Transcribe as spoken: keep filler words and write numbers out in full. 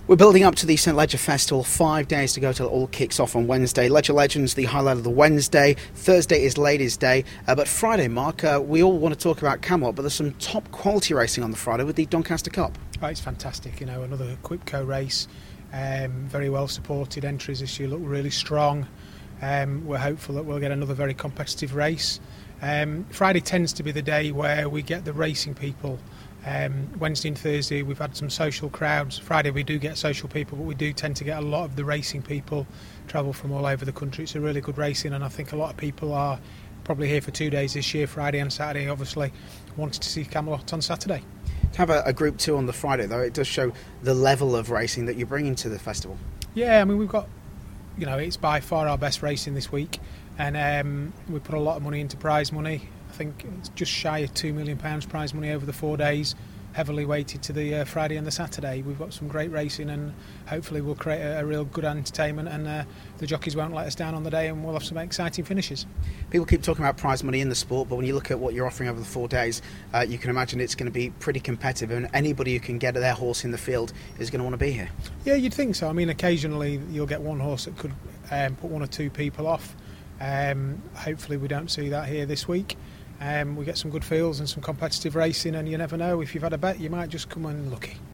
We're building up to the St Leger Festival, five days to go till it all kicks off on Wednesday. Leger Legends, the highlight of the Wednesday. Thursday is Ladies' Day. Uh, but Friday, Mark, uh, we all want to talk about Camelot, but there's some top quality racing on the Friday with the Doncaster Cup. Oh, it's fantastic, you know, another Quipco race. Um, very well supported entries this year, look really strong. Um, we're hopeful that we'll get another very competitive race. Um, Friday tends to be the day where we get the racing people. Um, Wednesday and Thursday we've had some social crowds. Friday we do get social people, but we do tend to get a lot of the racing people travel from all over the country. It's a really good racing, and I think a lot of people are probably here for two days this year, Friday and Saturday, obviously wanted to see Camelot on Saturday. To have a, a Group two on the Friday, though, it does show the level of racing that you're bringing to the festival. Yeah, I mean, we've got, you know, it's by far our best racing this week, and um, we put a lot of money into prize money. I think it's just shy of two million pounds prize money over the four days, heavily weighted to the uh, Friday and the Saturday. We've got some great racing, and hopefully we'll create a, a real good entertainment, and uh, the jockeys won't let us down on the day, and we'll have some exciting finishes. People keep talking about prize money in the sport, but when you look at what you're offering over the four days, uh, you can imagine it's going to be pretty competitive, and anybody who can get their horse in the field is going to want to be here. Yeah, you'd think so. I mean, occasionally you'll get one horse that could um, put one or two people off. Um, hopefully we don't see that here this week. Um, we get some good fields and some competitive racing, and you never know, if you've had a bet you might just come in lucky.